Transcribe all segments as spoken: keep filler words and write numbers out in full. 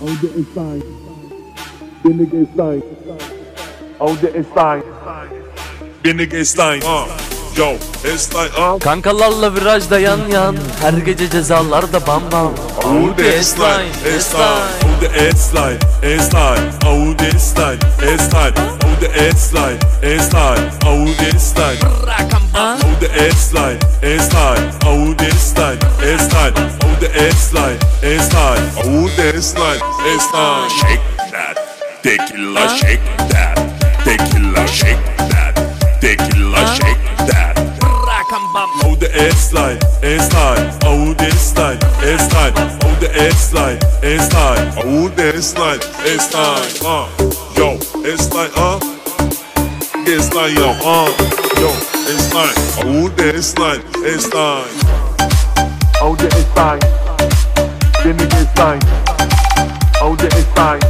Oude ist sein. Binnig ist sein. Oude ist sein. Binnig ist sein. Uh. Yo, it's like uh. Kankalarla virajda yan yan, her gece cezalarda bam bam. Oude S-Line, S-Line, Oude S-Line, S-Line, Oude S-Line, S-Line, Oude S-Line, S-Line, Oude S-Line, Oude S-Line, S-Line, Oude S-Line, S-Line, Oude S-Line, S-Line, Oude S-Line, S-Line. Shake that, tequila, shake that, tequila, shake that, tequila, shake that. Oude S-Line, S-Line, Oude S-Line, S-Line, Oude S-Line, S-Line, Oude S-Line, S-Line, uh, yo, S-Line, uh, S-Line, yo, uh, yo, S-Line, Oude S-Line, S-Line, Oude S-Line, Binnig S-Line, Oude S-Line,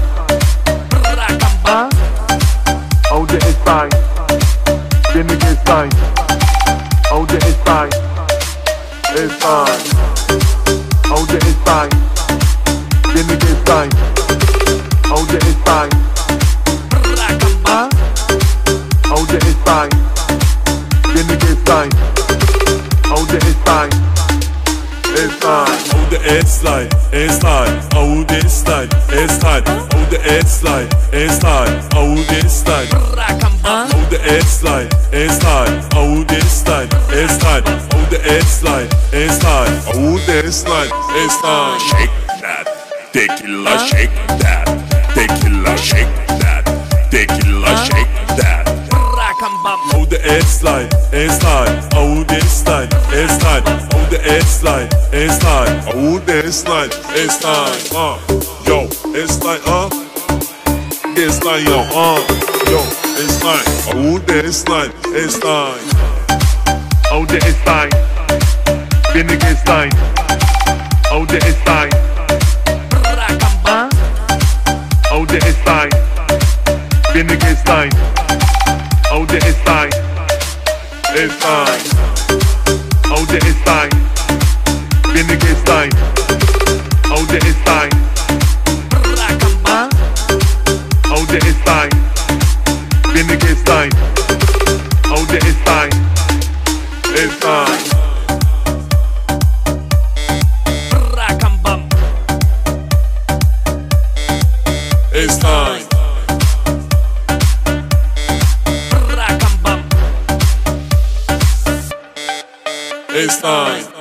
uh, Oude S-Line, Binnig S-Line. Oude S-Line, S-Line, Oude S-Line, Binnig S-Line, Oude S-Line, uh, Oude S-Line, Binnig S-Line, Oude S-Line, S-Line, Oude S-Line, S-Line, Oude S-Line, S-Line, Oude S-Line, S-Line, Oude S-Line, Oude S-Line, S-Line, Oude S-Line, S-Line, Oude S-Line, S-Line, Oude S-Line, S-Line. Shake that, tequila, shake that, tequila, shake that, tequila, shake that. Oude S-Line, S-Line, Oude S-Line, S-Line, Oude S-Line, S-Line, Oude S-Line, S-Line, uh, yo, S-Line, uh, S-Line, yo, uh, yo, S-Line, Oude S-Line, S-Line, Oude S-Line, Binnig S-Line, Oude S-Line, uh, Oude S-Line, Binnig S-Line, Oude S-Line, S-Line, Oude S-Line, Binnig S-Line, Oude S-Line, uh, Oude S-Line, Binnig S-Line, Oude S-Line, S-Line. S-Line. S-Line.